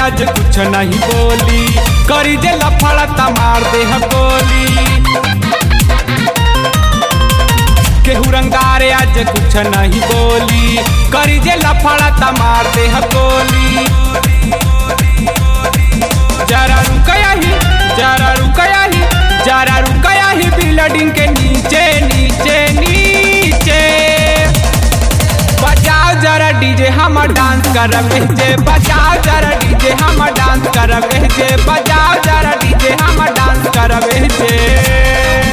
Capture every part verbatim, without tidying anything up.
आज कुछ नहीं बोली, करी जे लफड़ा त मार दे हम गोली। केहू रंगारे आज कुछ नहीं बोली, करी जे लफड़ा त मार दे हम गोली। जरा रुकया ही जरा रुकया ही जरा रुकया ही बिल्डिंग के नीचे नीचे नीचे। बजाओ जरा डीजे हम डांस करब जे, बजाओ जरा डीजे हम डांस करब जे, बजाओ जरा डीजे हम डांस करब जे।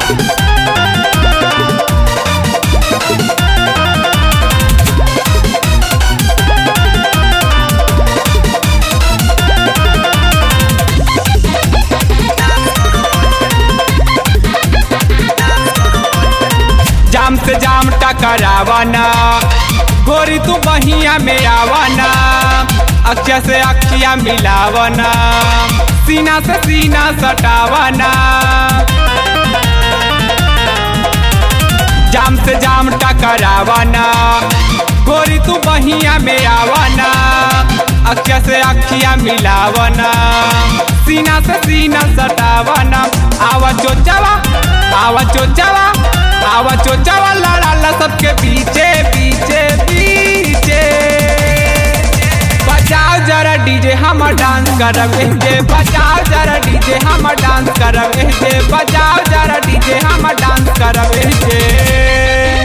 जाम से जाम टकरावना, गोरी तू बहिया में आवना, अखिया से अखिया मिलावना, सीना से सीना सटावना। जाम से जाम टकरावना, गोरी तू बहिया में आवना, अखिया से अखिया मिलावना, सीना से सीना सटावना। आवा चोचावा आवा चोचावा आवा चोचावा लड़ाला सबके पीछे पीछे पीछे। बजाओ जरा डीजे हम डांस करब जे, बजाओ जरा डीजे हम डांस करब जे, बजाओ जरा डीजे हम डांस करब जे।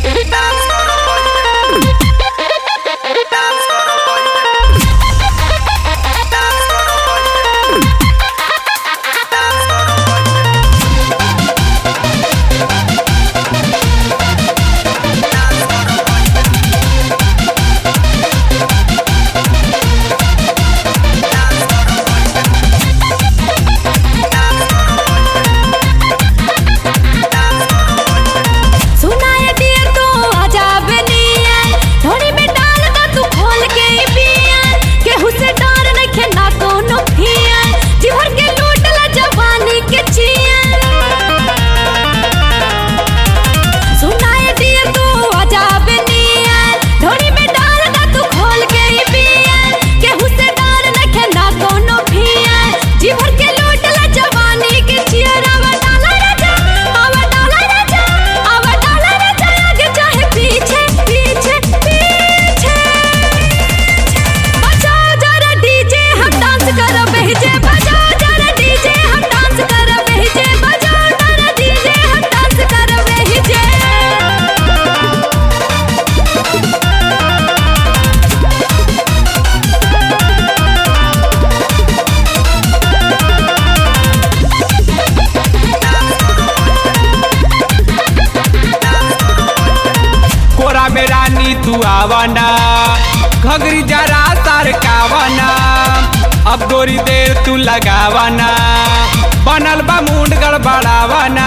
तू आवना घगरी जरा सरकावना, अब गोरी देर तू लगावना, बनल बा मुंड गड़बड़ावना।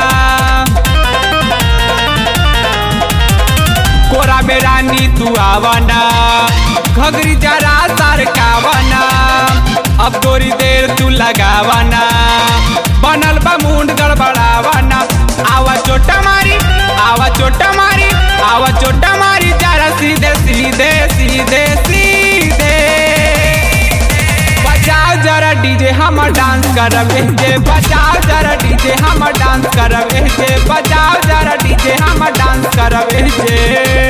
कोरा में रानी तू आवना घगरी जरा सरकावना, अब गोरी देर तू लगावना, बनल बा मुंड गड़बड़ावना। आवा चोटा मारी आवा चोटा मारी आवा चोटा मारी जरा सीधे सीधे सीधे सीधे। बजाओ जरा डीजे हम डांस करब जे, बजाओ जरा डीजे हम डांस करब जे, बजाओ जरा डीजे हम डांस करब जे।